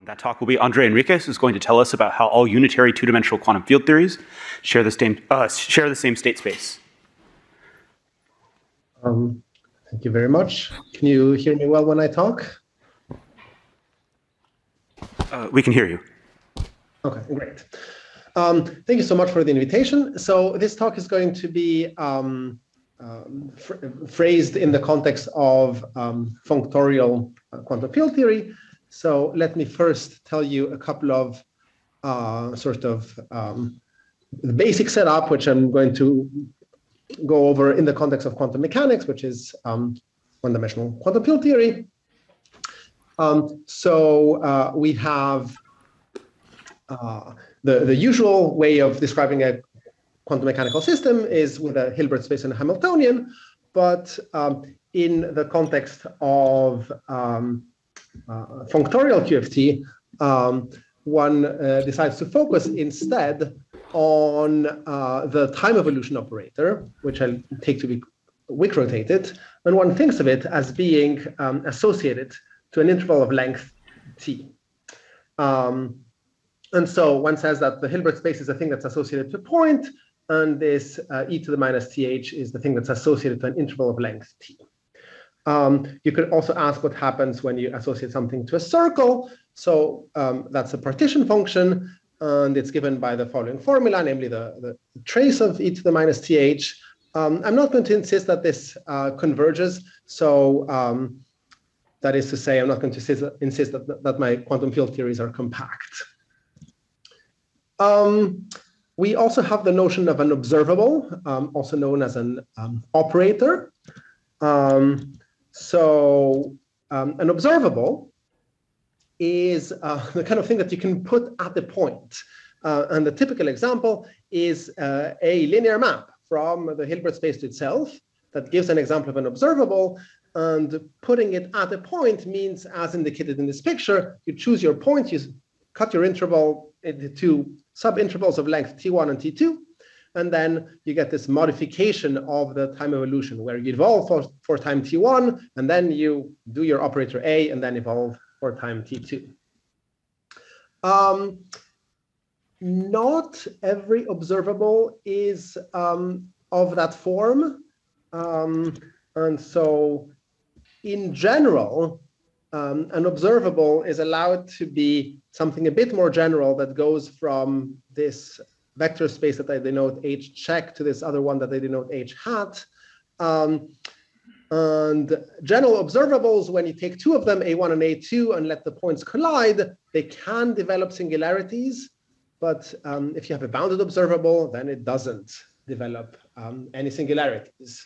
That talk will be Andre Enriquez, who's going to tell us about how all unitary two-dimensional quantum field theories share the same state space. Thank you very much. Can you hear me well when I talk? We can hear you. Okay, great. Thank you so much for the invitation. So this talk is going to be phrased in the context of functorial quantum field theory. So let me first tell you a couple of the basic setup, which I'm going to go over in the context of quantum mechanics, which is one-dimensional quantum field theory. We have the usual way of describing a quantum mechanical system is with a Hilbert space and a Hamiltonian, but in the context of functorial QFT, one decides to focus instead on the time evolution operator, which I'll take to be Wick rotated, and one thinks of it as being associated to an interval of length t. And so one says that the Hilbert space is a thing that's associated to a point, and this e to the minus th is the thing that's associated to an interval of length t. You could also ask what happens when you associate something to a circle. So that's a partition function, and it's given by the following formula, namely the trace of e to the minus th. I'm not going to insist that this converges. So that is to say, I'm not going to insist that my quantum field theories are compact. We also have the notion of an observable, also known as an operator. An observable is the kind of thing that you can put at the point. And the typical example is a linear map from the Hilbert space to itself that gives an example of an observable. And putting it at a point means, as indicated in this picture, you choose your point, you cut your interval into two subintervals of length t1 and t2. And then you get this modification of the time evolution where you evolve for time t1, and then you do your operator A, and then evolve for time t2. Not every observable is of that form. And so in general, an observable is allowed to be something a bit more general that goes from this vector space that I denote h check to this other one that I denote h hat. And general observables, when you take two of them, A1 and A2, and let the points collide, they can develop singularities. But if you have a bounded observable, then it doesn't develop any singularities.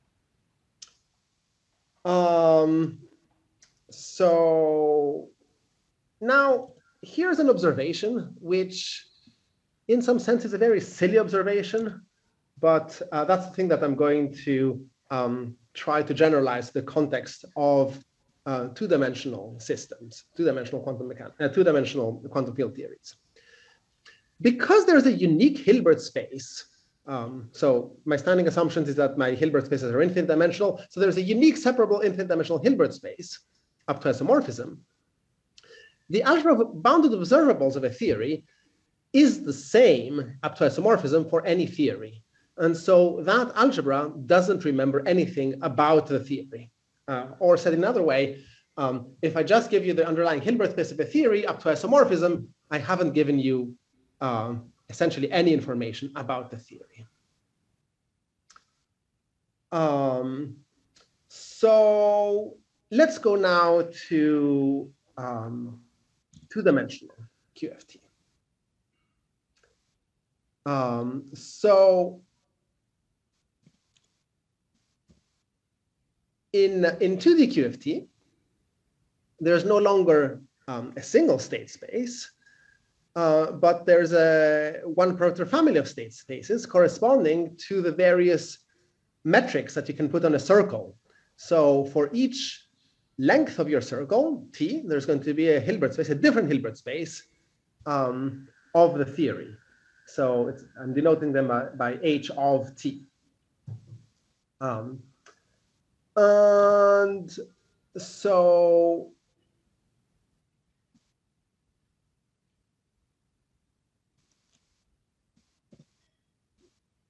So now here's an observation, which in some sense is a very silly observation, but that's the thing that I'm going to try to generalize the context of two-dimensional systems, two-dimensional quantum field theories. Because there's a unique Hilbert space, so my standing assumption is that my Hilbert spaces are infinite dimensional, so there's a unique separable infinite dimensional Hilbert space up to isomorphism. The algebra of bounded observables of a theory is the same up to isomorphism for any theory. And so that algebra doesn't remember anything about the theory. Or said another way, if I just give you the underlying Hilbert space of a theory up to isomorphism, I haven't given you essentially any information about the theory. So let's go now to two-dimensional QFT. So in 2D QFT, there's no longer a single state space, but there's one parameter family of state spaces corresponding to the various metrics that you can put on a circle. So for each length of your circle, t, there's going to be a Hilbert space, a different Hilbert space of the theory. So I'm denoting them by h of t. And so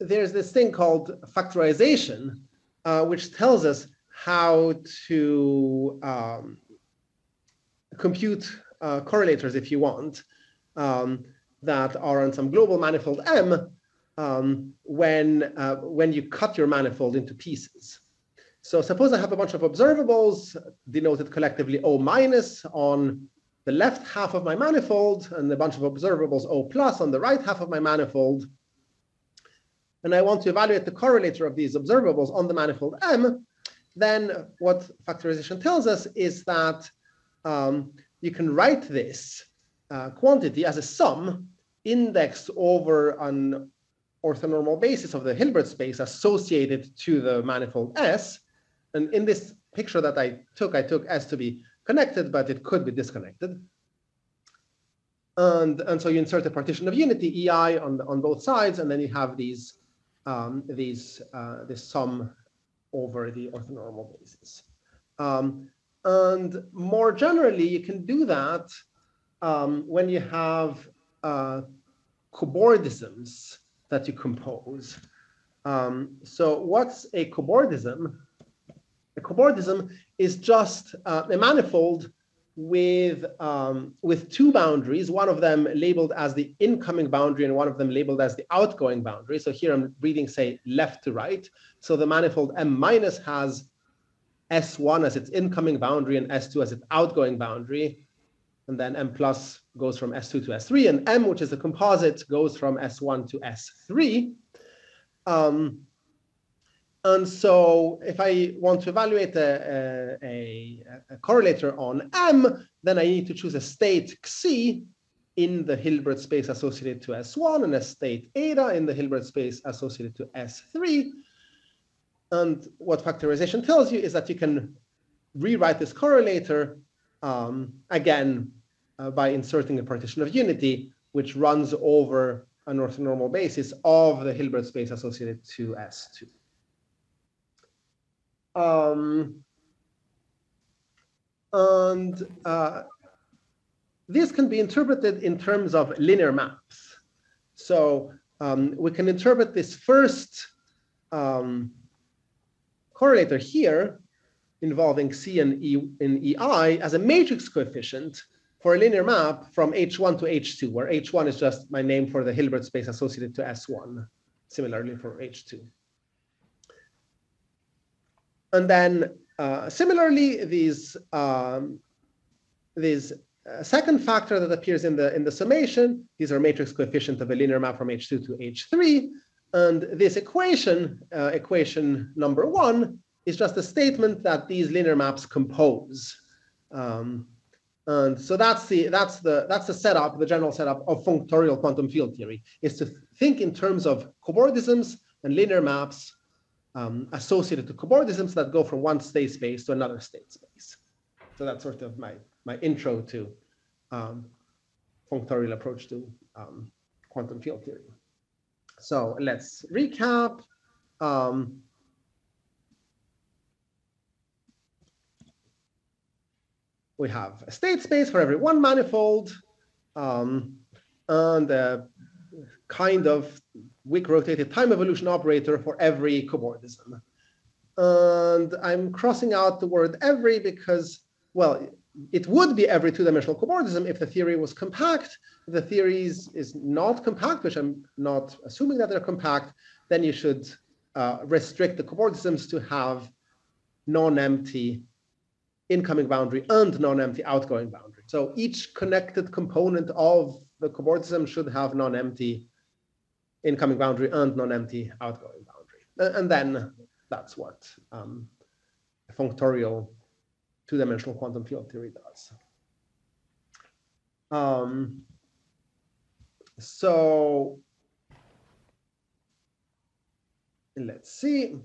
there's this thing called factorization, which tells us how to compute correlators, if you want, that are on some global manifold M when you cut your manifold into pieces. So suppose I have a bunch of observables denoted collectively O minus on the left half of my manifold and a bunch of observables O plus on the right half of my manifold. And I want to evaluate the correlator of these observables on the manifold M. Then what factorization tells us is that you can write this quantity as a sum indexed over an orthonormal basis of the Hilbert space associated to the manifold S. And in this picture that I took S to be connected, but it could be disconnected. And so you insert a partition of unity, EI, on both sides, and then you have this sum over the orthonormal basis. And more generally, you can do that when you have cobordisms that you compose. So what's a cobordism? A cobordism is just a manifold with two boundaries, one of them labeled as the incoming boundary and one of them labeled as the outgoing boundary. So here I'm reading, say, left to right. So the manifold M minus has S1 as its incoming boundary and S2 as its outgoing boundary. And then M plus goes from S2 to S3, and M, which is a composite, goes from S1 to S3. And so if I want to evaluate a correlator on M, then I need to choose a state Xi in the Hilbert space associated to S1 and a state eta in the Hilbert space associated to S3. And what factorization tells you is that you can rewrite this correlator again by inserting a partition of unity, which runs over an orthonormal basis of the Hilbert space associated to S2. This can be interpreted in terms of linear maps. So we can interpret this first correlator here involving C and EI as a matrix coefficient for a linear map from H1 to H2, where H1 is just my name for the Hilbert space associated to S1, similarly for H2. And then similarly, these second factor that appears in the summation, these are matrix coefficient of a linear map from H2 to H3. And this equation, equation number 1, is just a statement that these linear maps compose. And so that's the setup, the general setup of functorial quantum field theory, is to think in terms of cobordisms and linear maps associated to cobordisms that go from one state space to another state space. So that's sort of my intro to functorial approach to quantum field theory. So let's recap. We have a state space for every one manifold and a kind of weak rotated time evolution operator for every cobordism. And I'm crossing out the word every because, well, it would be every two-dimensional cobordism if the theory was compact. If the theory is not compact, which I'm not assuming that they're compact, then you should restrict the cobordisms to have non-empty incoming boundary and non-empty outgoing boundary. So each connected component of the cobordism should have non-empty incoming boundary and non-empty outgoing boundary. And then that's what functorial two-dimensional quantum field theory does. So let's see.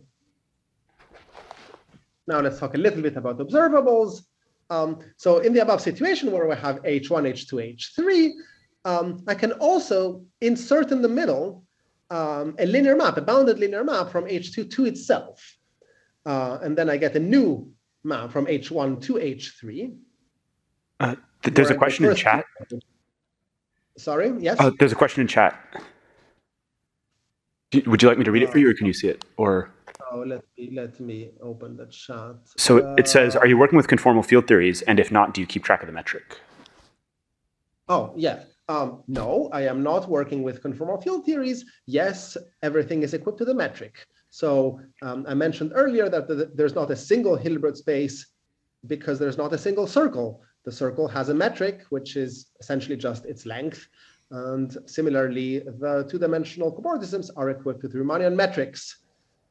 Now let's talk a little bit about observables. So in the above situation where we have H1, H2, H3, I can also insert in the middle a linear map, a bounded linear map from H2 to itself. And then I get a new map from H1 to H3. There's a question in chat. Sorry, yes? There's a question in chat. Would you like me to read it for you, or can you see it? Or Oh, let me open the chat. so it says, are you working with conformal field theories? And if not, do you keep track of the metric? Oh, yeah. No, I am not working with conformal field theories. Yes, everything is equipped to the metric. So I mentioned earlier that there's not a single Hilbert space because there's not a single circle. The circle has a metric, which is essentially just its length. And similarly, the two-dimensional cobordisms are equipped with Riemannian metrics.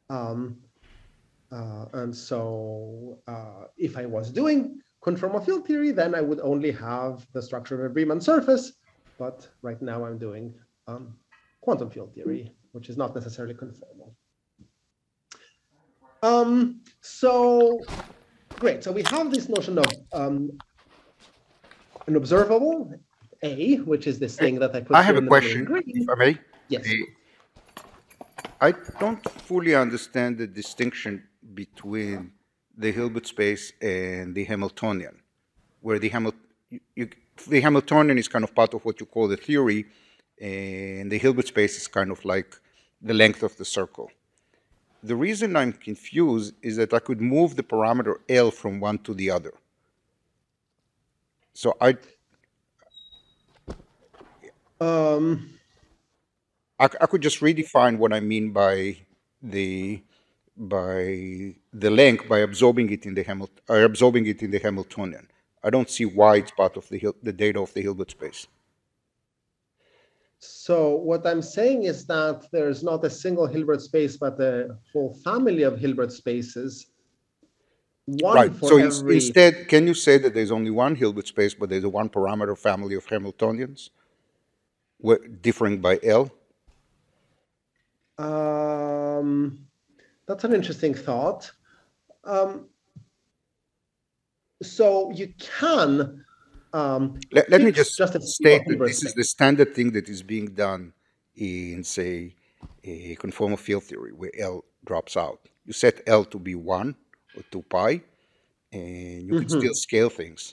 And so if I was doing conformal field theory, then I would only have the structure of a Riemann surface. But right now I'm doing quantum field theory, which is not necessarily conformal. So great. So we have this notion of an observable A, which is this thing that I put I have here a in question, the green. if I may. Yes. I don't fully understand the distinction between the Hilbert space and the Hamiltonian, where the Hamiltonian is kind of part of what you call the theory, and the Hilbert space is kind of like the length of the circle. The reason I'm confused is that I could move the parameter L from one to the other. So I could just redefine what I mean by the length by absorbing it in the Hamiltonian. I don't see why it's part of the data of the Hilbert space. So what I'm saying is that there's not a single Hilbert space, but a whole family of Hilbert spaces. One right. for So every... instead, can you say that there's only one Hilbert space, but there's a one parameter family of Hamiltonians, differing by L? That's an interesting thought. So you can... let me just state that this space. is the standard thing that is being done in, say, a conformal field theory, where L drops out. You set L to be 1 or 2 pi, and you can still scale things.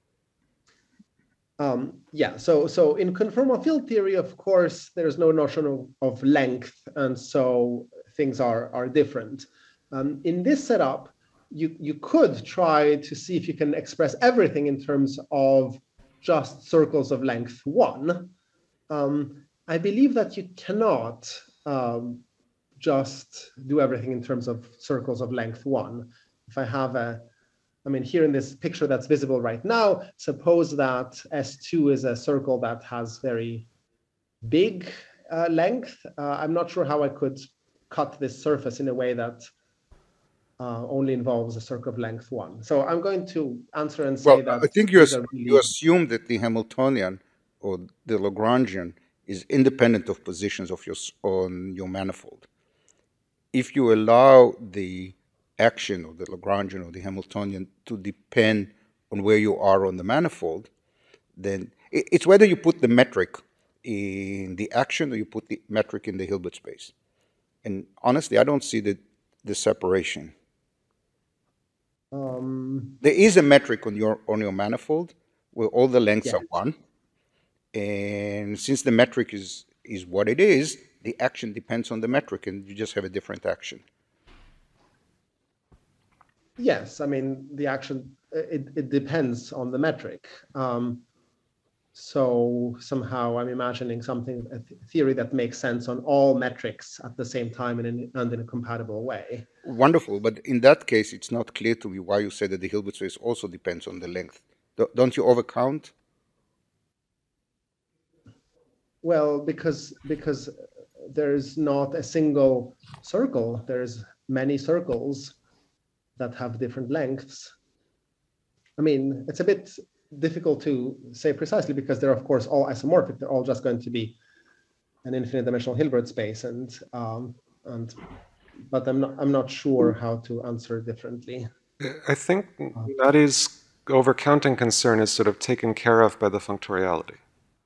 Yeah, so in conformal field theory, of course, there's no notion of length, and so things are different. In this setup, you could try to see if you can express everything in terms of just circles of length 1. I believe that you cannot just do everything in terms of circles of length 1. If I have I mean, here in this picture that's visible right now, suppose that S2 is a circle that has very big length. I'm not sure how I could cut this surface in a way that only involves a circle of length 1. So I'm going to answer and say that... I think you assume that the Hamiltonian or the Lagrangian is independent of positions of on your manifold. If you allow the action of the Lagrangian or the Hamiltonian to depend on where you are on the manifold, then it's whether you put the metric in the action or you put the metric in the Hilbert space. And honestly, I don't see the separation. There is a metric on your manifold where all the lengths are 1. And since the metric is what it is, the action depends on the metric, and you just have a different action. Yes, I mean, the action, it depends on the metric. So somehow I'm imagining a theory that makes sense on all metrics at the same time and in a compatible way. Wonderful, but in that case, it's not clear to me why you said that the Hilbert space also depends on the length. Don't you overcount? Well, because there's not a single circle. There's many circles that have different lengths. I mean, it's a bit difficult to say precisely because they're, of course, all isomorphic. They're all just going to be an infinite dimensional Hilbert space, but I'm not sure how to answer differently. I think Nadi's overcounting concern is sort of taken care of by the functoriality.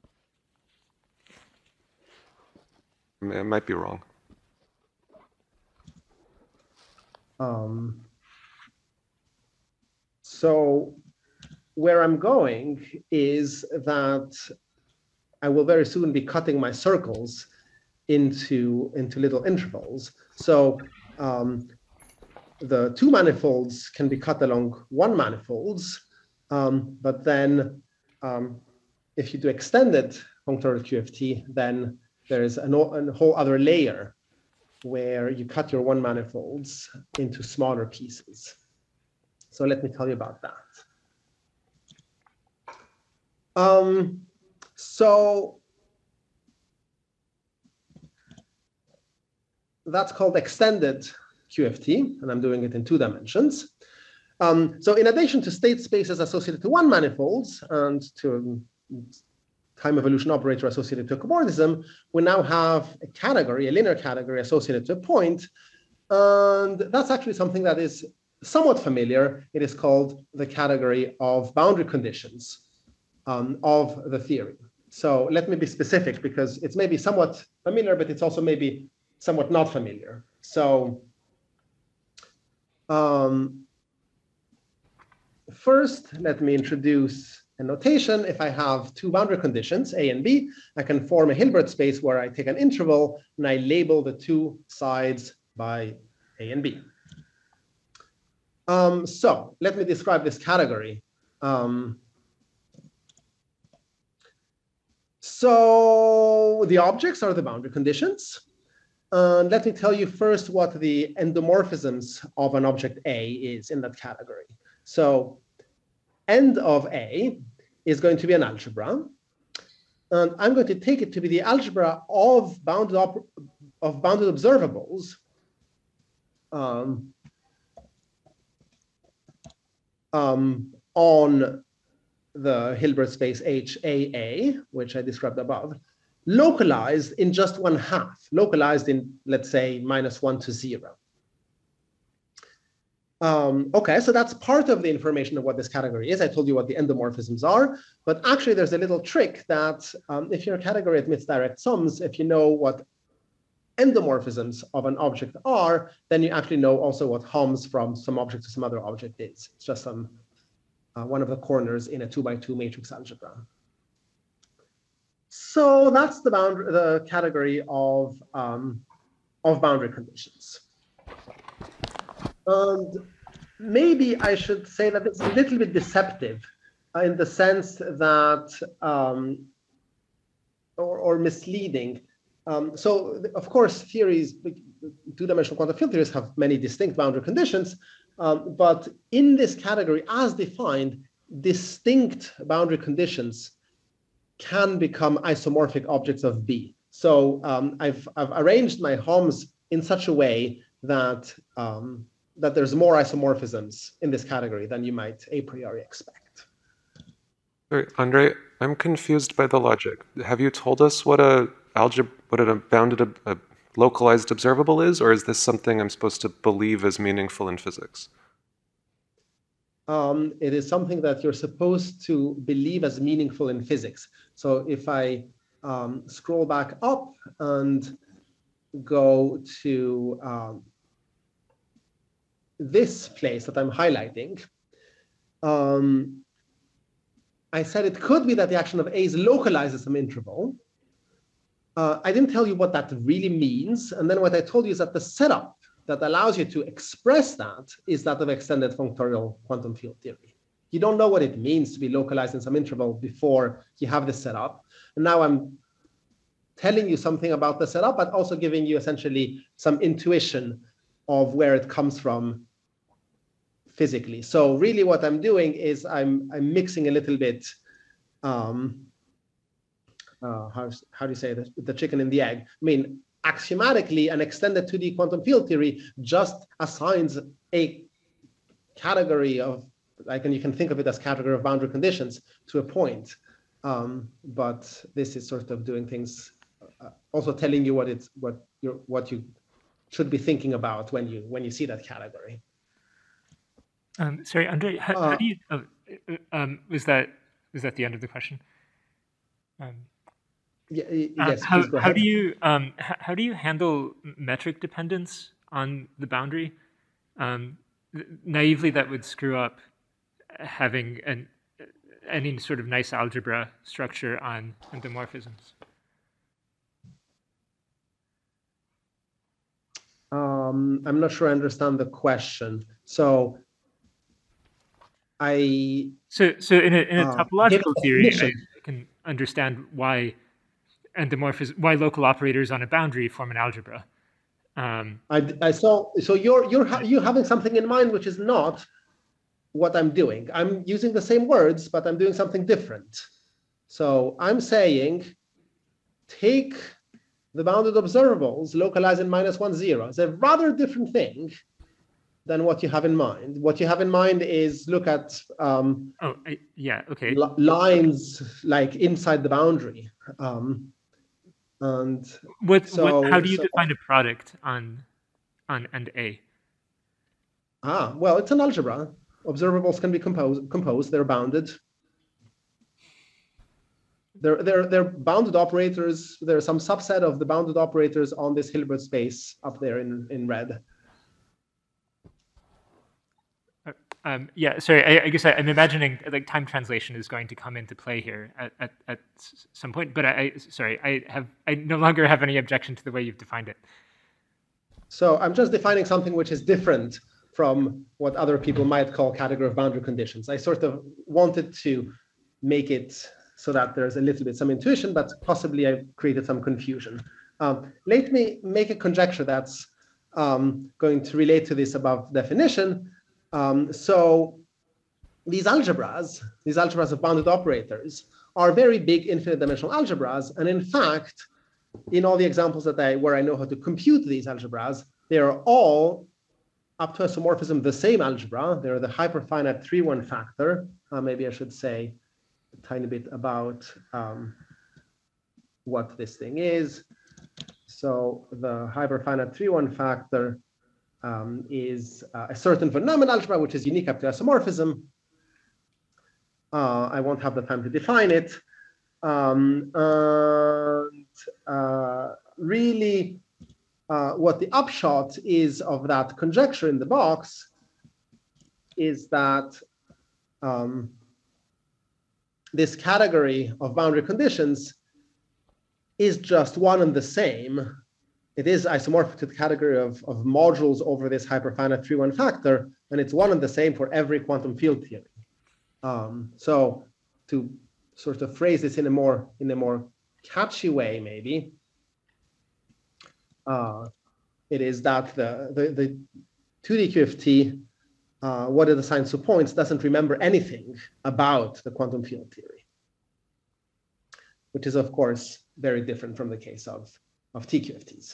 It might be wrong. So where I'm going is that I will very soon be cutting my circles into little intervals. So the two manifolds can be cut along one manifolds, but then if you do extended functorial QFT, then there is a whole other layer where you cut your one manifolds into smaller pieces. So let me tell you about that. So that's called extended QFT, and I'm doing it in 2 dimensions. So in addition to state spaces associated to one manifolds and to time evolution operator associated to a cobordism, we now have a category, a linear category associated to a point. And that's actually something that is somewhat familiar. It is called the category of boundary conditions of the theory. So let me be specific, because it's maybe somewhat familiar, but it's also maybe somewhat not familiar. So first, let me introduce a notation. If I have 2 boundary conditions, A and B, I can form a Hilbert space where I take an interval and I label the 2 sides by A and B. So let me describe this category. So the objects are the boundary conditions. And let me tell you first what the endomorphisms of an object A is in that category. So end of A is going to be an algebra. And I'm going to take it to be the algebra of bounded observables on the Hilbert space HAA, which I described above, localized in just 1/2, localized in, let's say, -1 to 0. Okay, so that's part of the information of what this category is. I told you what the endomorphisms are, but actually there's a little trick that if your category admits direct sums, if you know what endomorphisms of an object are, then you actually know also what Homs from some object to some other object is. It's just one of the corners in a 2x2 matrix algebra. So that's the category of boundary conditions. And maybe I should say that it's a little bit deceptive in the sense that, or misleading. So of course, theories, 2-dimensional quantum field theories have many distinct boundary conditions, but in this category, as defined, distinct boundary conditions can become isomorphic objects of B. So I've arranged my Homs in such a way that that there's more isomorphisms in this category than you might a priori expect. Sorry, Andre, I'm confused by the logic. Have you told us what a bounded, a localized observable is, or is this something I'm supposed to believe is meaningful in physics? It is something that you're supposed to believe as meaningful in physics. So if I scroll back up and go to this place that I'm highlighting, I said it could be that the action of A is localized at some interval. I didn't tell you what that really means. And then what I told you is that the setup that allows you to express that is that of extended functorial quantum field theory. You don't know what it means to be localized in some interval before you have this setup. And now I'm telling you something about the setup, but also giving you essentially some intuition of where it comes from physically. So really what I'm doing is I'm mixing a little bit, how do you say this? The chicken and the egg. I mean, axiomatically, an extended 2D quantum field theory just assigns a category of, like, and you can think of it as category of boundary conditions to a point. But this is sort of doing things, also telling you what you should be thinking about when you see that category. Sorry, Andre, how do you? Was that the end of the question? Yes. Please go ahead. How do you handle metric dependence on the boundary? Naively, that would screw up having any sort of nice algebra structure on endomorphisms. I'm not sure I understand the question. So in a topological theory, I definition. can understand why why local operators on a boundary form an algebra. So you're having something in mind which is not what I'm doing. I'm using the same words, but I'm doing something different. So I'm saying, take the bounded observables, localize in -1, 0. It's a rather different thing than what you have in mind. What you have in mind is look at yeah, okay. Lines like inside the boundary. And how do you define a product on and A? Well, it's an algebra. Observables can be composed. They're bounded. They're bounded operators. There's some subset of the bounded operators on this Hilbert space up there in red. Yeah, sorry. I guess I'm imagining like time translation is going to come into play here at some point. But I no longer have any objection to the way you've defined it. So I'm just defining something which is different from what other people might call category of boundary conditions. I sort of wanted to make it so that there's a little bit some intuition, but possibly I created some confusion. Let me make a conjecture that's going to relate to this above definition. So these algebras of bounded operators are very big infinite dimensional algebras. And in fact, in all the examples where I know how to compute these algebras, they are all up to isomorphism the same algebra. They're the hyperfinite 3-1 factor. Maybe I should say a tiny bit about what this thing is. So the hyperfinite 3-1 factor is a certain von Neumann algebra, which is unique up to isomorphism. I won't have the time to define it. Really, what the upshot is of that conjecture in the box is that this category of boundary conditions is just one and the same. It is isomorphic to the category of modules over this hyperfinite 3-1 factor, and it's one and the same for every quantum field theory. So to sort of phrase this in a more catchy way, maybe, it is that the 2D QFT, what it assigns to points, doesn't remember anything about the quantum field theory, which is, of course, very different from the case of TQFTs.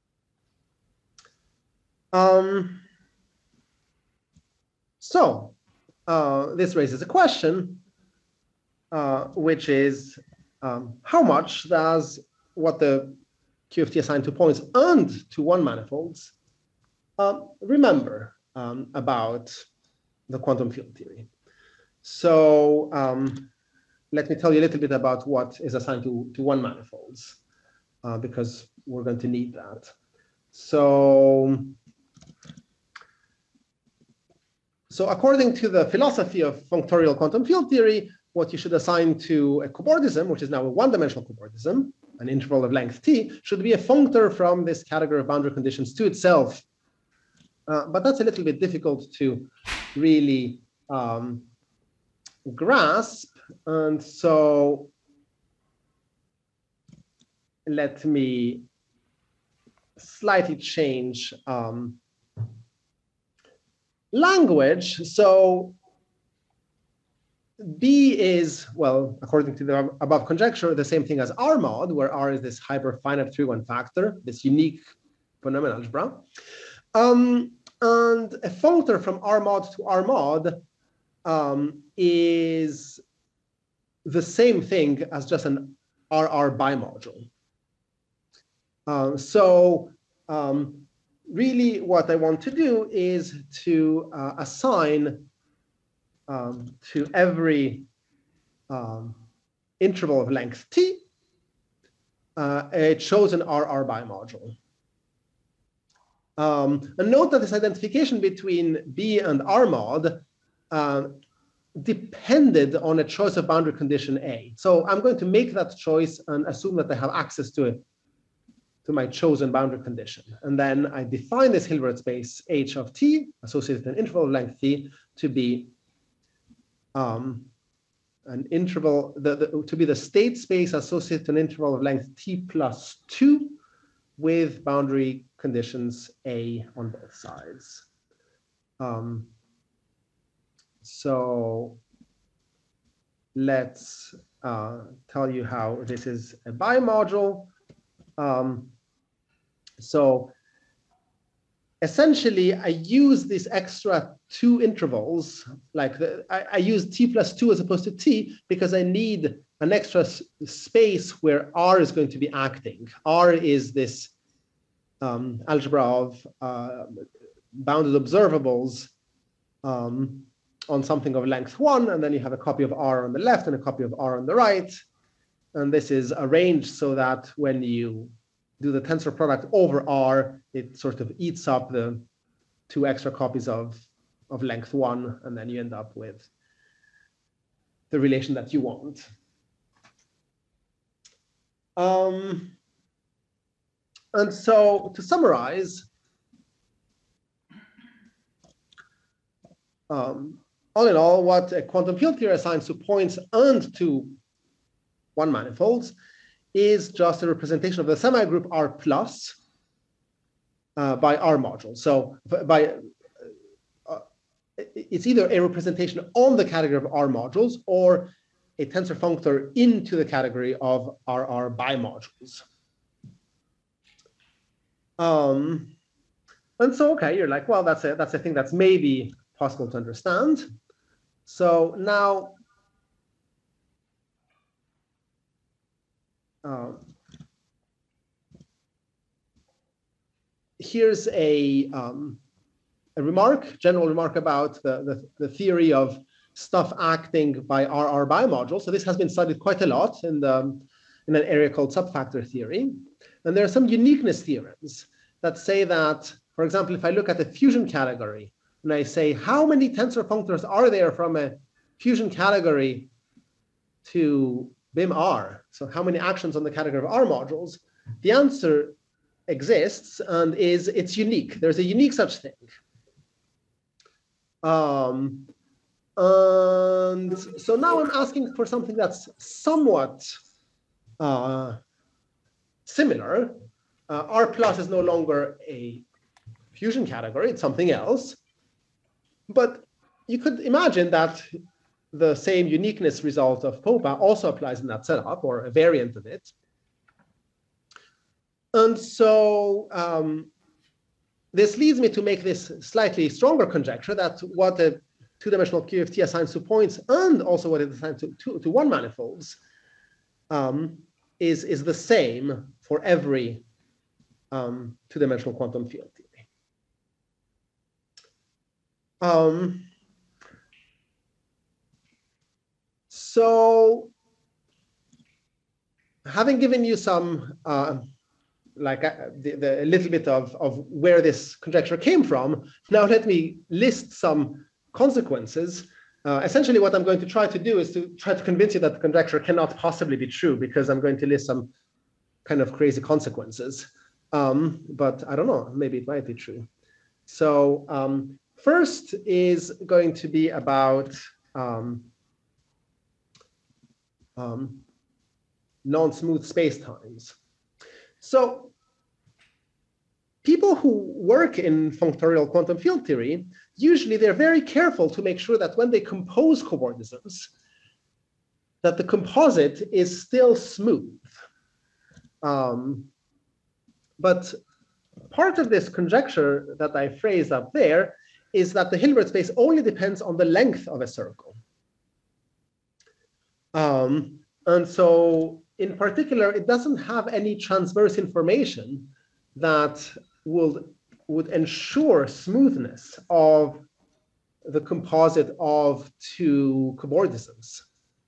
So this raises a question, which is how much does what the QFT assigned to points and to one manifolds remember about the quantum field theory? So let me tell you a little bit about what is assigned to one manifolds, because we're going to need that. So according to the philosophy of functorial quantum field theory, what you should assign to a cobordism, which is now a one-dimensional cobordism, an interval of length t, should be a functor from this category of boundary conditions to itself. But that's a little bit difficult to really grasp. And so let me slightly change language. So B is, well, according to the above conjecture, the same thing as R mod, where R is this hyperfinite 3-1 factor, this unique von Neumann algebra. And a functor from R mod to R mod is the same thing as just an RR bimodule. Really what I want to do is to assign to every interval of length t a chosen RR bimodule. And note that this identification between B and R mod depended on a choice of boundary condition A. So I'm going to make that choice and assume that I have access to my chosen boundary condition. And then I define this Hilbert space H of t associated with an interval of length t to be an interval, to be the state space associated to an interval of length t plus 2 with boundary conditions A on both sides. So let's tell you how this is a bimodule. So essentially, I use these extra 2 intervals, like I use t plus 2 as opposed to t, because I need an extra space where R is going to be acting. R is this algebra of bounded observables on something of length 1, and then you have a copy of R on the left and a copy of R on the right. And this is arranged so that when you do the tensor product over R, it sort of eats up the 2 extra copies of length 1, and then you end up with the relation that you want. And so to summarize, all in all, what a quantum field theory assigns to points and to one manifolds is just a representation of the semi-group R plus by R module. So it's either a representation on the category of R modules or a tensor functor into the category of RR bimodules. And so, okay, you're like, well, that's a thing that's maybe possible to understand. So now, here's a general remark about the theory of stuff acting by RR bimodules. So this has been studied quite a lot in an area called subfactor theory. And there are some uniqueness theorems that say that, for example, if I look at the fusion category and I say, how many tensor functors are there from a fusion category to BIM R? So how many actions on the category of R modules? The answer exists and it's unique. There's a unique such thing. And so now I'm asking for something that's somewhat similar. R plus is no longer a fusion category, it's something else. But you could imagine that the same uniqueness result of POPA also applies in that setup, or a variant of it. And so this leads me to make this slightly stronger conjecture that what a two-dimensional QFT assigns to points and also what it assigns to one manifolds is the same for every two-dimensional quantum field theory. So having given you some a little bit of where this conjecture came from, now let me list some consequences. Essentially, what I'm going to try to do is to try to convince you that the conjecture cannot possibly be true, because I'm going to list some kind of crazy consequences. But I don't know, maybe it might be true. So first is going to be about non-smooth spacetimes. So people who work in functorial quantum field theory, usually they're very careful to make sure that when they compose cobordisms, that the composite is still smooth. But part of this conjecture that I phrased up there is that the Hilbert space only depends on the length of a circle. And so in particular, it doesn't have any transverse information that would ensure smoothness of the composite of two cobordisms.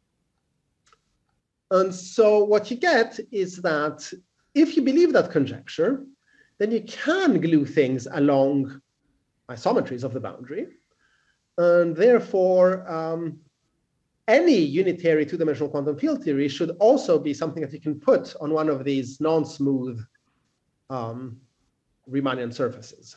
And so what you get is that if you believe that conjecture, then you can glue things along isometries of the boundary. And therefore, any unitary two-dimensional quantum field theory should also be something that you can put on one of these non-smooth Riemannian surfaces.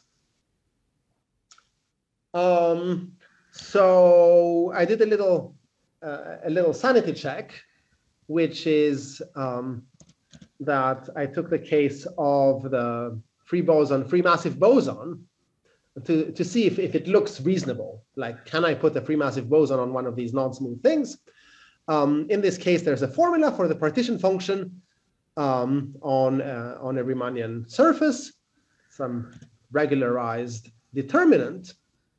So I did a little sanity check, which is that I took the case of the free massive boson, to see if it looks reasonable. Like, can I put a free massive boson on one of these non-smooth things? In this case, there's a formula for the partition function on a Riemannian surface, some regularized determinant.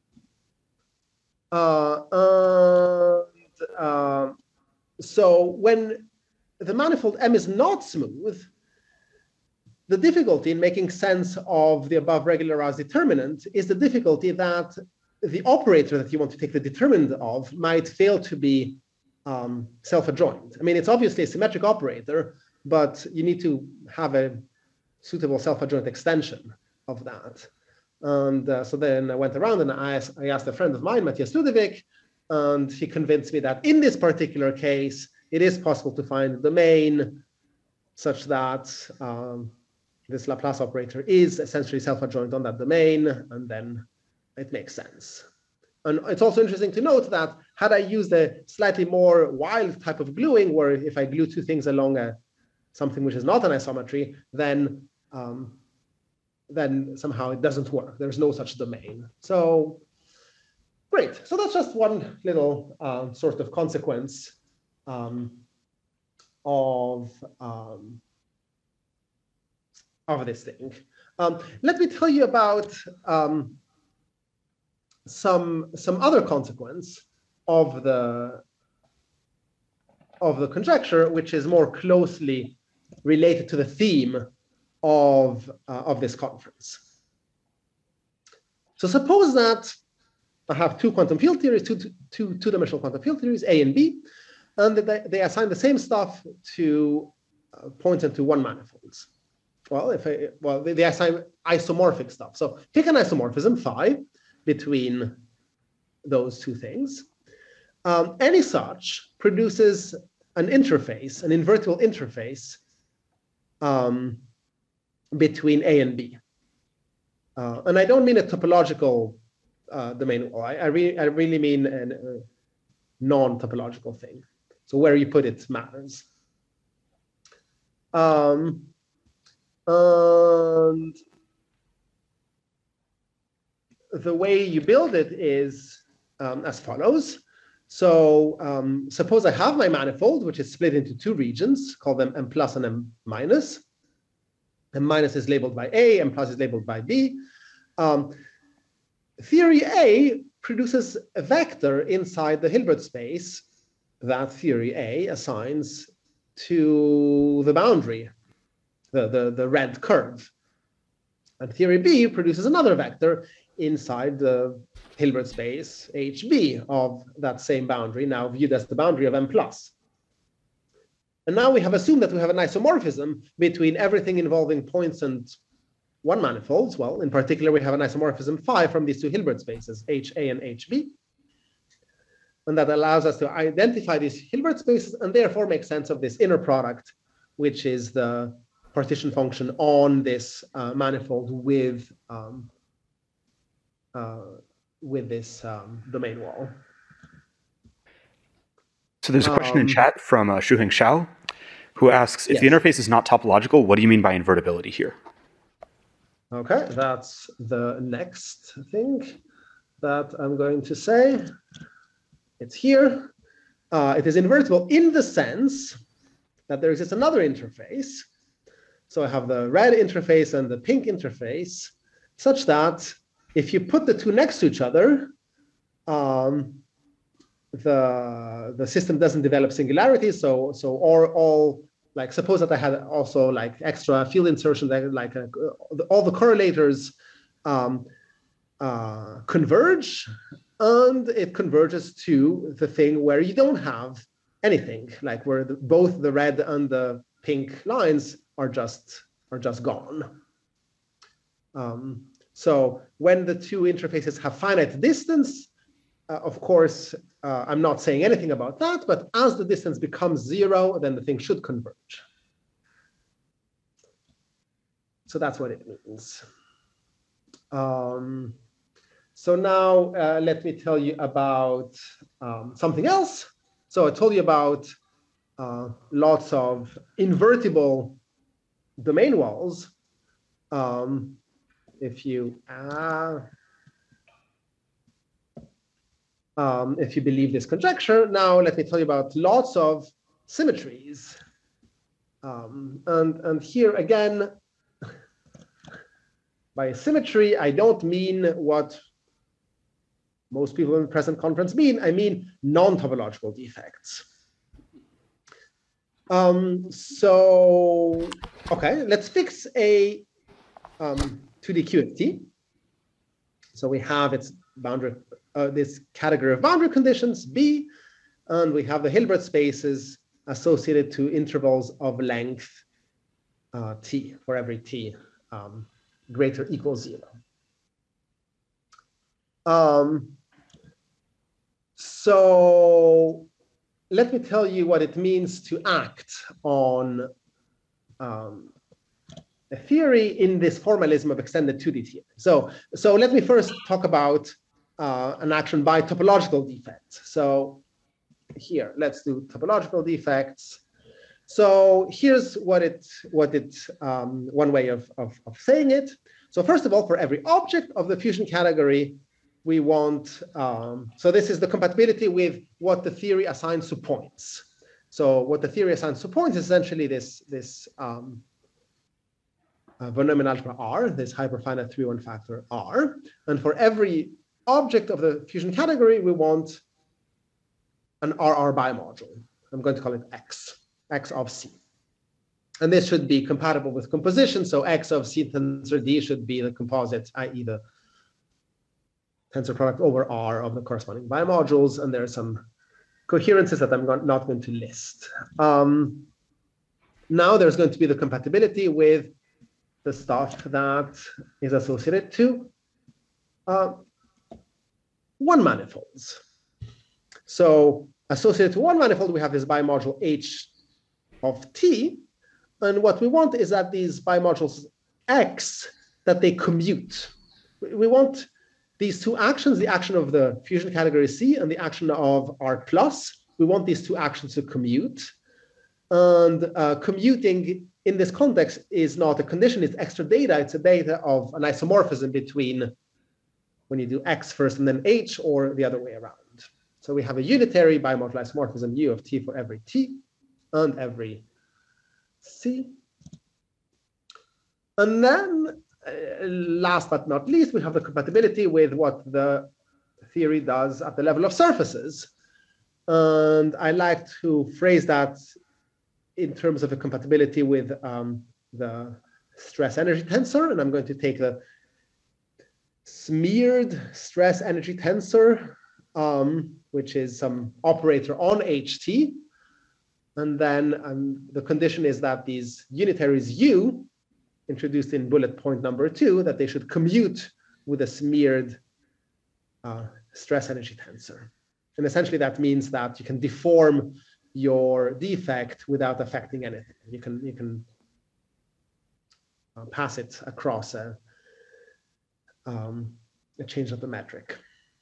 So when the manifold M is not smooth, the difficulty in making sense of the above regularized determinant is the difficulty that the operator that you want to take the determinant of might fail to be self-adjoint. I mean, it's obviously a symmetric operator, but you need to have a suitable self-adjoint extension of that. And so then I went around and I asked a friend of mine, Matthias Ludovic, and he convinced me that in this particular case, it is possible to find a domain such that this Laplace operator is essentially self-adjoint on that domain, and then it makes sense. And it's also interesting to note that had I used a slightly more wild type of gluing, where if I glue two things along something which is not an isometry, then somehow it doesn't work. There's no such domain. So great. So that's just one little sort of consequence of this thing. Let me tell you about some other consequence of the conjecture, which is more closely related to the theme of this conference. So suppose that I have two quantum field theories, two-dimensional quantum field theories, A and B, and they assign the same stuff to points into one manifolds. Well, they assign isomorphic stuff. So pick an isomorphism phi between those two things. Any such produces an interface, an invertible interface between A and B. And I don't mean a topological domain wall. I really mean a non-topological thing. So where you put it matters. And the way you build it is as follows. So suppose I have my manifold, which is split into two regions, call them M plus and M minus. M minus is labeled by A, M plus is labeled by B. Theory A produces a vector inside the Hilbert space that theory A assigns to the boundary, the red curve. And theory B produces another vector inside the Hilbert space HB of that same boundary, now viewed as the boundary of M plus. And now we have assumed that we have an isomorphism between everything involving points and one manifolds. Well, in particular, we have an isomorphism phi from these two Hilbert spaces, HA and HB. And that allows us to identify these Hilbert spaces and therefore make sense of this inner product, which is the partition function on this manifold with this domain wall. So there's a question in chat from Shuheng Xiao, who asks, if the interface is not topological, what do you mean by invertibility here? Okay, that's the next thing that I'm going to say. It's here. It is invertible in the sense that there exists another interface. So I have the red interface and the pink interface, such that if you put the two next to each other, the system doesn't develop singularity. So like suppose that I had also like extra field insertion, like all the correlators converge, and it converges to the thing where you don't have anything, like where both the red and the pink lines are just gone. So when the two interfaces have finite distance, of course, I'm not saying anything about that, but as the distance becomes 0, then the thing should converge. So that's what it means. So now let me tell you about something else. So I told you about lots of invertible domain walls. If you believe this conjecture, now let me tell you about lots of symmetries. And here again, by symmetry, I don't mean what most people in the present conference mean. I mean non-topological defects. So, okay, let's fix a 2D QFT. So we have its boundary, this category of boundary conditions, B, and we have the Hilbert spaces associated to intervals of length t for every t greater or equal 0. So let me tell you what it means to act on a theory in this formalism of extended 2D theory. So let me first talk about an action by topological defects. So here, let's do topological defects. So here's one way of saying it. So first of all, for every object of the fusion category, we want, so this is the compatibility with what the theory assigns to points. So what the theory assigns to points is essentially this von Neumann algebra R, this hyperfinite 3-1 factor R. And for every object of the fusion category, we want an RR bimodule. I'm going to call it X of C. And this should be compatible with composition. So X of C tensor D should be the composite, i.e. the tensor product over R of the corresponding bimodules. And there are some coherences that I'm not going to list. Now there's going to be the compatibility with the stuff that is associated to one manifolds. So associated to one manifold, we have this bimodule H of T. And what we want is that these bimodules X, that they commute. We want these two actions, the action of the fusion category C and the action of R plus, we want these two actions to commute. And commuting in this context is not a condition, it's extra data. It's a data of an isomorphism between when you do X first and then H, or the other way around. So we have a unitary bimodal isomorphism U of T for every T and every C. And then last but not least, we have the compatibility with what the theory does at the level of surfaces. And I like to phrase that in terms of a compatibility with the stress energy tensor. And I'm going to take the smeared stress energy tensor, which is some operator on HT. And then the condition is that these unitaries U, introduced in bullet point number 2, that they should commute with a smeared stress energy tensor. And essentially that means that you can deform your defect without affecting anything. You can pass it across a change of the metric.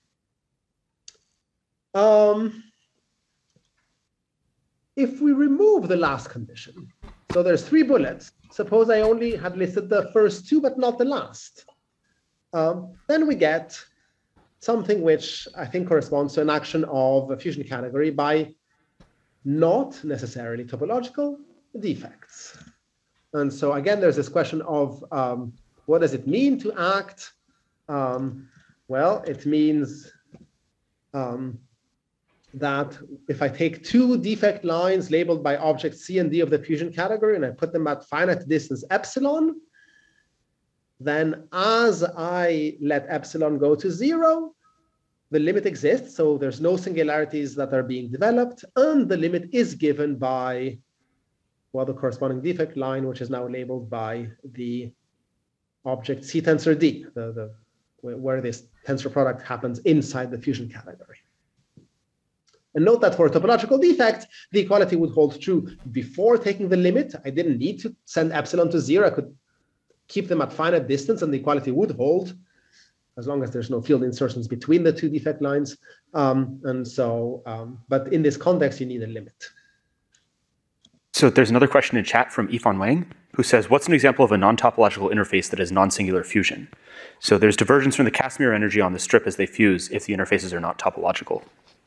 If we remove the last condition, so there's 3 bullets. Suppose I only had listed the first 2, but not the last. Then we get something which I think corresponds to an action of a fusion category by not necessarily topological defects. And so again, there's this question of what does it mean to act? Well, it means that if I take 2 defect lines labeled by objects C and D of the fusion category and I put them at finite distance epsilon, then as I let epsilon go to 0, the limit exists. So there's no singularities that are being developed. And the limit is given by, well, the corresponding defect line, which is now labeled by the object C tensor D, where this tensor product happens inside the fusion category. And note that for topological defects, the equality would hold true before taking the limit. I didn't need to send epsilon to 0. I could keep them at finite distance and the equality would hold, as long as there's no field insertions between the two defect lines. But in this context, you need a limit. So there's another question in chat from Yifan Wang, who says, what's an example of a non-topological interface that is non-singular fusion? So there's divergence from the Casimir energy on the strip as they fuse if the interfaces are not topological.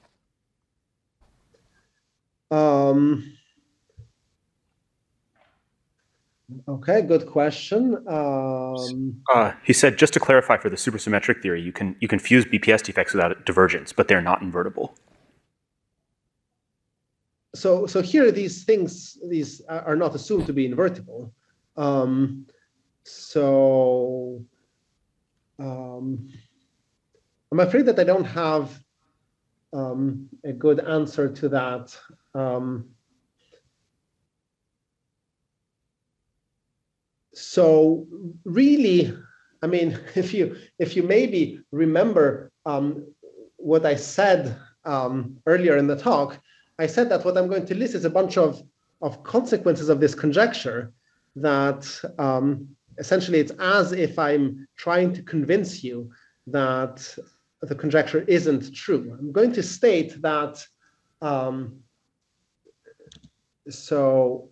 Okay, good question. He said, just to clarify for the supersymmetric theory, you can fuse BPS defects without divergence, but they're not invertible. So here, these are not assumed to be invertible. I'm afraid that I don't have a good answer to that. So really, I mean, if you maybe remember what I said earlier in the talk, I said that what I'm going to list is a bunch of consequences of this conjecture that essentially it's as if I'm trying to convince you that the conjecture isn't true. I'm going to state that so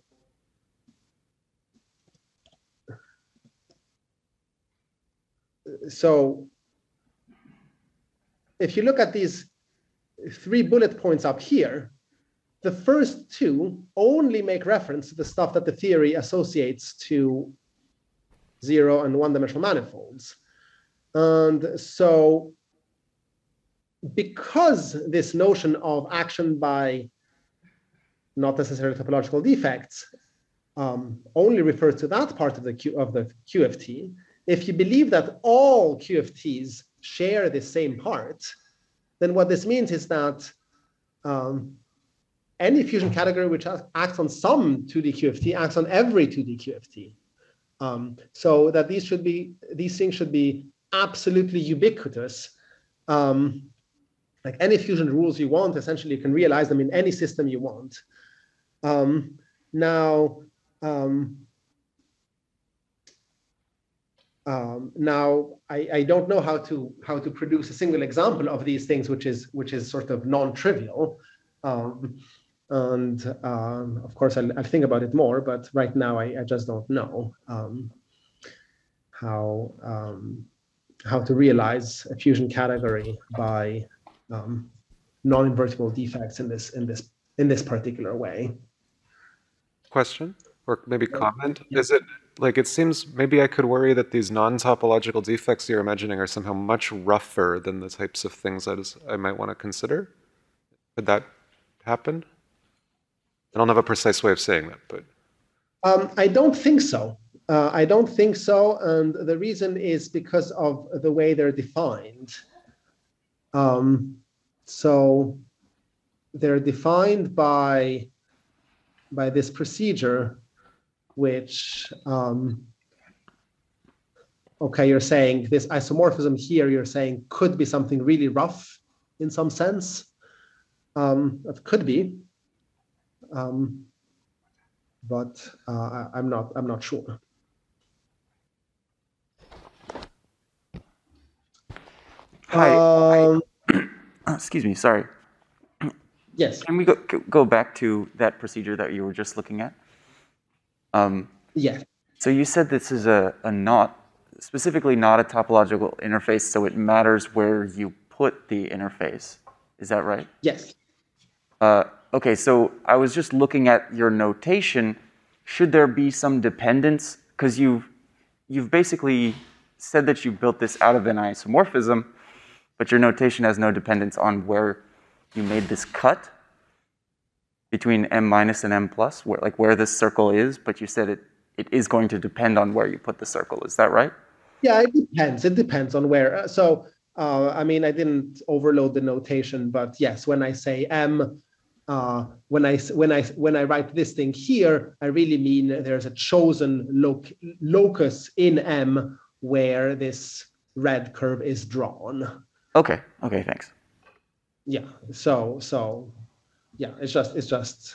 if you look at these 3 bullet points up here, the first 2 only make reference to the stuff that the theory associates to 0 and 1-dimensional manifolds. And so because this notion of action by not necessarily topological defects only refers to that part of the QFT, if you believe that all QFTs share the same part, then what this means is that any fusion category which acts on some 2D QFT acts on every 2D QFT. So that these things should be absolutely ubiquitous. Like any fusion rules you want, essentially you can realize them in any system you want. Now, I don't know how to produce a single example of these things, which is sort of non-trivial, and of course I'll think about it more. But right now I just don't know how to realize a fusion category by non-invertible defects in this particular way. Question or maybe comment? Yeah. Is it like it seems maybe I could worry that these non-topological defects you're imagining are somehow much rougher than the types of things I might want to consider? Could that happen? I don't have a precise way of saying that, but I don't think so. I don't think so, and the reason is because of the way they're defined. So they're defined by this procedure, which, okay, you're saying this isomorphism here, you're saying could be something really rough in some sense. It could be, but I'm not sure. Hi. Excuse me, sorry. Yes. Can we go back to that procedure that you were just looking at? Yes. So you said this is specifically not a topological interface, so it matters where you put the interface. Is that right? Yes. Okay, so I was just looking at your notation. Should there be some dependence? Because you've basically said that you built this out of an isomorphism, but your notation has no dependence on where you made this cut between M minus and M plus, where this circle is, but you said it is going to depend on where you put the circle. Is that right? Yeah, it depends. It depends on where. I mean, I didn't overload the notation, but yes, when I say M, when I write this thing here, I really mean there's a chosen locus in M where this red curve is drawn. Okay, thanks. Yeah, so yeah, it's just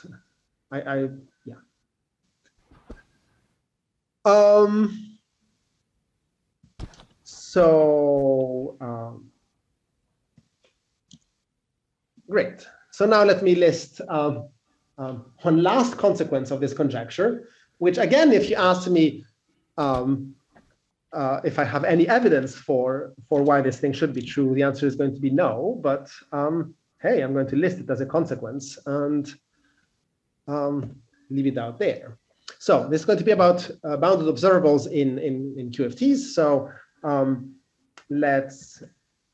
yeah. So great. So now let me list one last consequence of this conjecture, which again, if you ask me if I have any evidence for why this thing should be true, the answer is going to be no. But hey, I'm going to list it as a consequence and leave it out there. So this is going to be about bounded observables in QFTs. So let's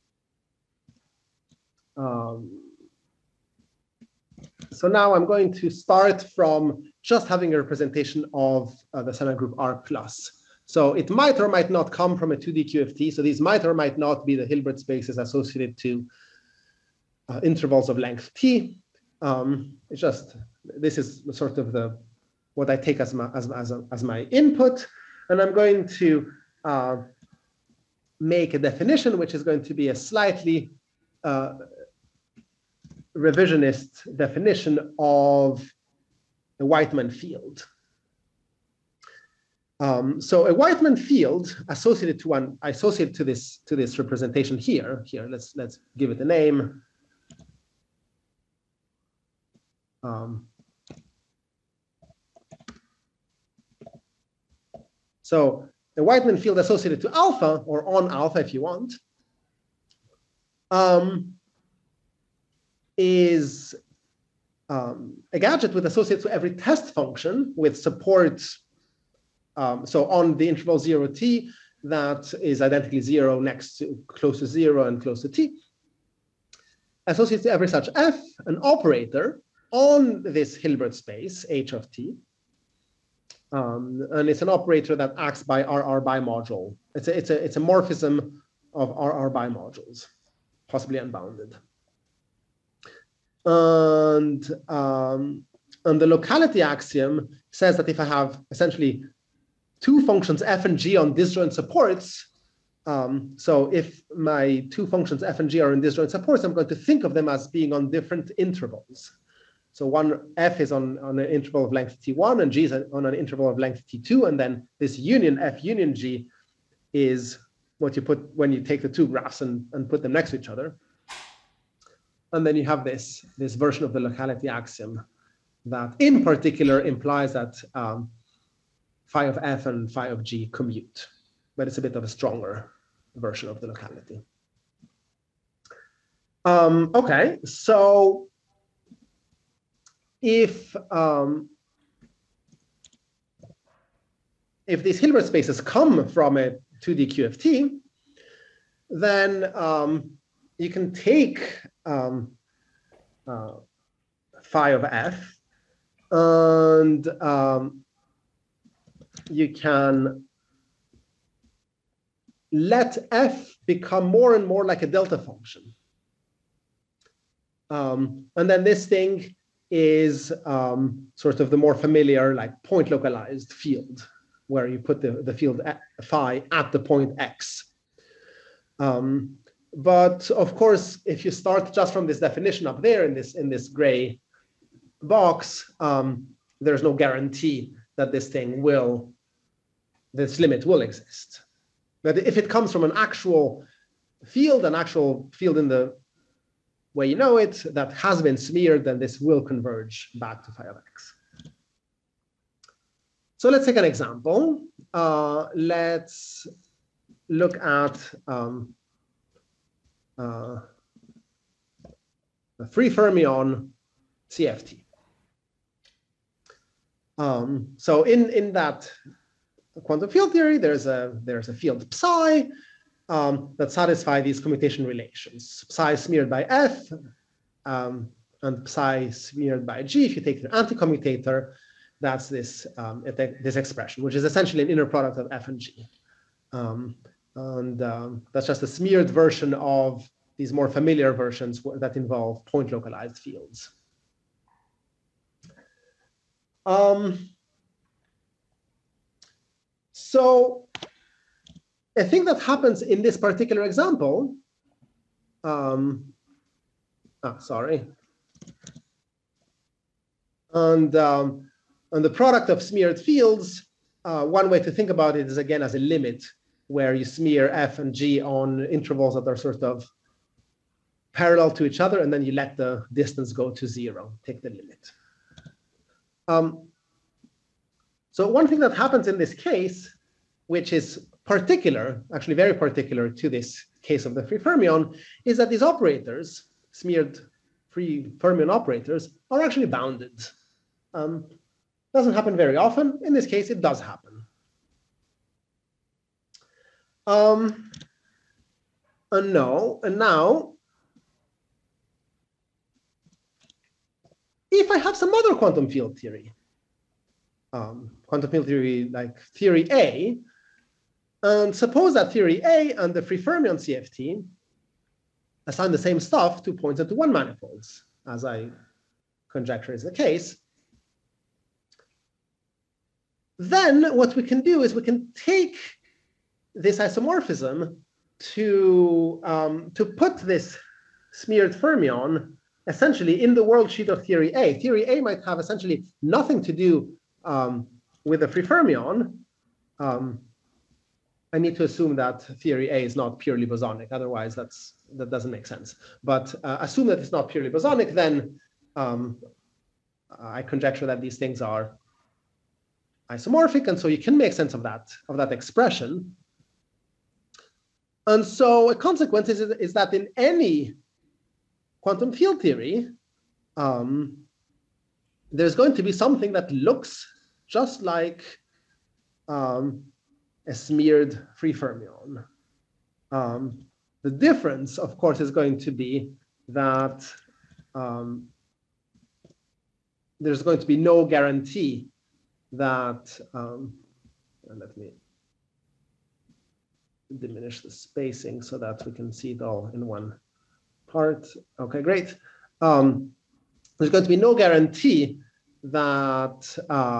so now I'm going to start from just having a representation of the semi-group R plus. So it might or might not come from a 2D QFT. So these might or might not be the Hilbert spaces associated to intervals of length t. It's just, this is sort of what I take as my input. And I'm going to make a definition, which is going to be a slightly revisionist definition of a Whiteman field. So a Whiteman field associated to this representation here. Let's give it a name. So a Whiteman field associated to alpha, or on alpha if you want, is a gadget with associates to every test function with support. So on the interval 0 t, that is identically 0 next to close to 0 and close to t, associates to every such f, an operator on this Hilbert space h of t. And it's an operator that acts by RR bimodule. It's a morphism of RR bimodules, possibly unbounded. And the locality axiom says that if I have essentially two functions f and g on disjoint supports, so if my two functions f and g are in disjoint supports, I'm going to think of them as being on different intervals. So one f is on an interval of length t1 and g is on an interval of length t2, and then this union f union g is what you put when you take the two graphs and put them next to each other. And then you have this version of the locality axiom that in particular implies that phi of f and phi of g commute, but it's a bit of a stronger version of the locality. Okay, so if these Hilbert spaces come from a 2D QFT, then you can take phi of f, and you can let f become more and more like a delta function. And then this thing is sort of the more familiar, like point localized field, where you put the field phi at the point x. But of course, if you start just from this definition up there in this gray box, there's no guarantee that this limit will exist. But if it comes from an actual field in the way you know it, that has been smeared, then this will converge back to phi of x. So let's take an example. Let's look at a free fermion CFT. So in that quantum field theory, there's a field psi that satisfy these commutation relations. Psi smeared by f and psi smeared by g. If you take the anti-commutator, that's this expression, which is essentially an inner product of f and g. That's just a smeared version of these more familiar versions that involve point localized fields. So a thing that happens in this particular example, sorry. And the product of smeared fields, one way to think about it is again as a limit where you smear F and G on intervals that are sort of parallel to each other, and then you let the distance go to 0, take the limit. So one thing that happens in this case, which is particular, actually very particular to this case of the free fermion, is that these operators, smeared free fermion operators, are actually bounded. Doesn't happen very often. In this case, it does happen. And now, if I have some other quantum field theory, like theory A, and suppose that theory A and the free fermion CFT assign the same stuff to points into one manifolds, as I conjecture is the case, then what we can do is we can take this isomorphism to put this smeared fermion essentially in the world sheet of theory A. Theory A might have essentially nothing to do with the free fermion. I need to assume that theory A is not purely bosonic, otherwise that doesn't make sense. But assume that it's not purely bosonic, then I conjecture that these things are isomorphic, and so you can make sense of that expression. And so a consequence is that in any quantum field theory, there's going to be something that looks just like a smeared free fermion. The difference, of course, is going to be that there's going to be no guarantee that, let me diminish the spacing so that we can see it all in one part. Okay, great. There's going to be no guarantee that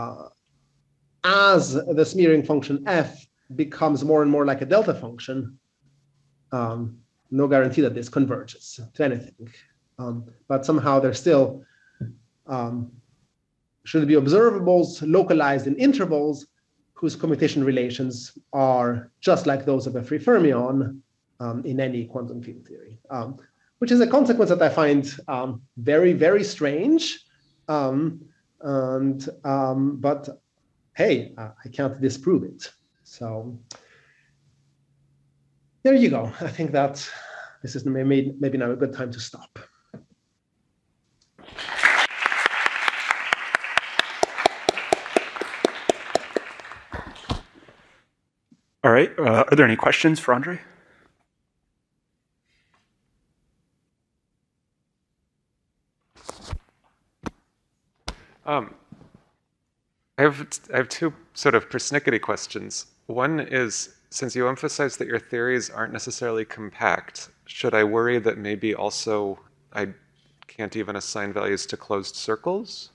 as the smearing function f becomes more and more like a delta function, no guarantee that this converges to anything. But somehow there's still should be observables localized in intervals whose commutation relations are just like those of a free fermion in any quantum field theory, which is a consequence that I find very, very strange. But hey, I can't disprove it. So there you go. I think that this is maybe now a good time to stop. All right. Are there any questions for Andre? I have two sort of persnickety questions. One is, since you emphasize that your theories aren't necessarily compact, should I worry that maybe also I can't even assign values to closed circles?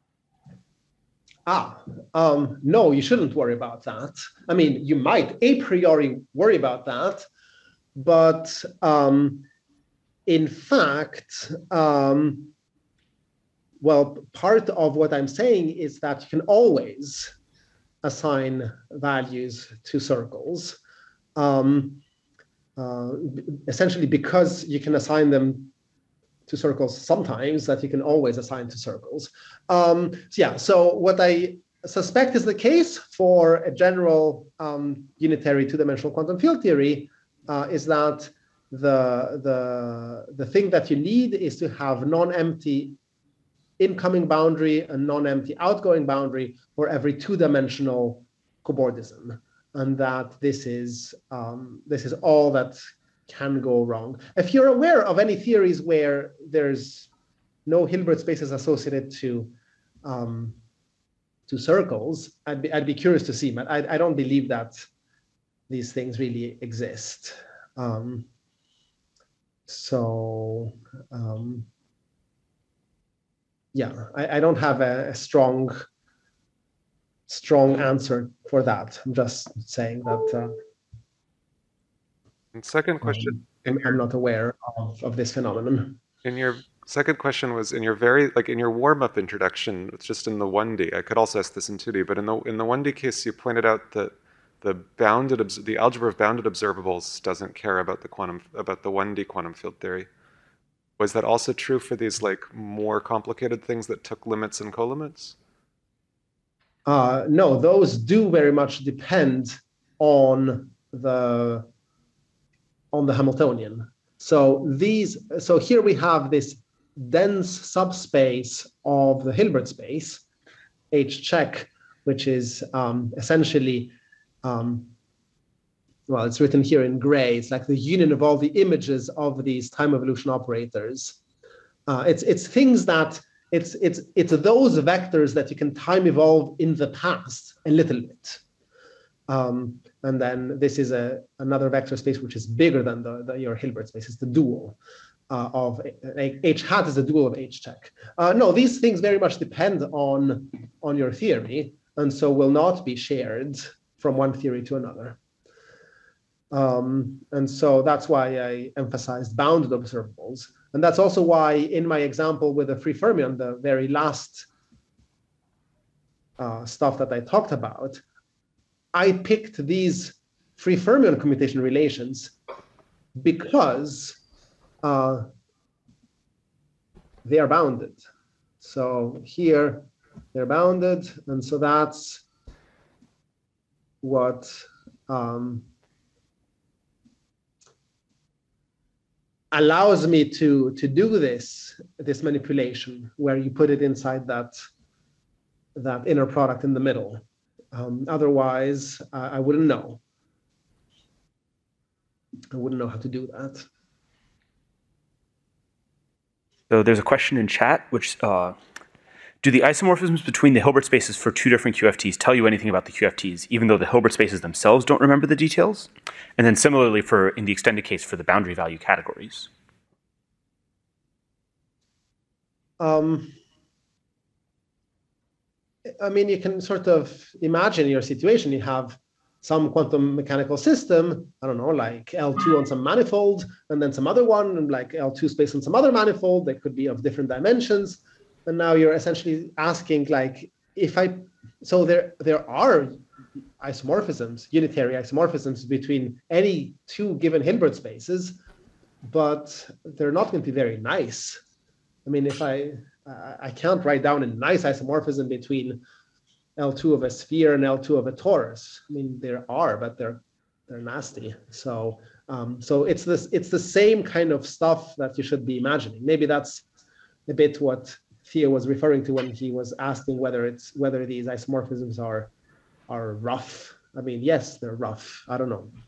No, you shouldn't worry about that. I mean, you might a priori worry about that, but in fact, well, part of what I'm saying is that you can always assign values to circles, essentially because you can assign them to circles sometimes, that you can always assign to circles. So what I suspect is the case for a general unitary two-dimensional quantum field theory is that the thing that you need is to have non-empty incoming boundary and non-empty outgoing boundary for every two-dimensional cobordism, and that this is all that can go wrong. If you're aware of any theories where there's no Hilbert spaces associated to circles, I'd be curious to see, but I don't believe that these things really exist. Yeah, I don't have a strong answer for that. I'm just saying that. And second question. I'm not aware of this phenomenon. In your second question was in your warm-up introduction, it's just in the 1D. I could also ask this in 2D, but in the 1D case, you pointed out that the algebra of bounded observables doesn't care about the 1D quantum field theory. Was that also true for these like more complicated things that took limits and colimits? No, those do very much depend on the Hamiltonian. So here we have this dense subspace of the Hilbert space, H check, which is essentially, well, it's written here in gray. It's like the union of all the images of these time evolution operators. It's things that it's those vectors that you can time evolve in the past a little bit. And then this is another vector space which is bigger than your Hilbert space. It's the dual of H hat is the dual of H check. No, these things very much depend on your theory, and so will not be shared from one theory to another. And so that's why I emphasized bounded observables. And that's also why in my example with the free fermion, the very last stuff that I talked about, I picked these free fermion commutation relations because they are bounded. So here they're bounded, and so that's what allows me to do this manipulation where you put it inside that inner product in the middle. Otherwise, I wouldn't know. I wouldn't know how to do that. So there's a question in chat, which do the isomorphisms between the Hilbert spaces for two different QFTs tell you anything about the QFTs, even though the Hilbert spaces themselves don't remember the details? And then similarly in the extended case for the boundary value categories. I mean, you can sort of imagine your situation. You have some quantum mechanical system, I don't know, like L2 on some manifold, and then some other one, like L2 space on some other manifold. They could be of different dimensions. And now you're essentially asking, like, so there are isomorphisms, unitary isomorphisms between any two given Hilbert spaces, but they're not going to be very nice. I mean, if I can't write down a nice isomorphism between L2 of a sphere and L2 of a torus. I mean, there are, but they're nasty. So it's the same kind of stuff that you should be imagining. Maybe that's a bit what Theo was referring to when he was asking whether these isomorphisms are rough. I mean, yes, they're rough. I don't know.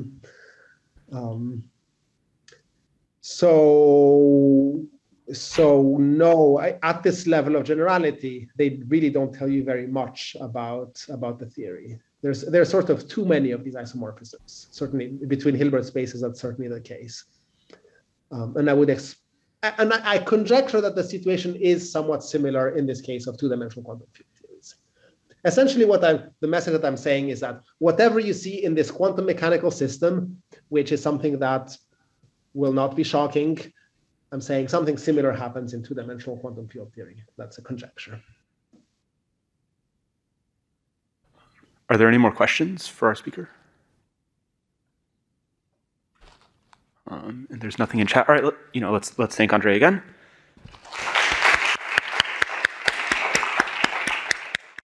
So no, at this level of generality, they really don't tell you very much about the theory. There's sort of too many of these isomorphisms. Certainly between Hilbert spaces, that's certainly the case. And I conjecture that the situation is somewhat similar in this case of two-dimensional quantum field theories. Essentially, the message that I'm saying is that whatever you see in this quantum mechanical system, which is something that will not be shocking, I'm saying something similar happens in two-dimensional quantum field theory. That's a conjecture. Are there any more questions for our speaker? And there's nothing in chat. All right, let's thank Andre again.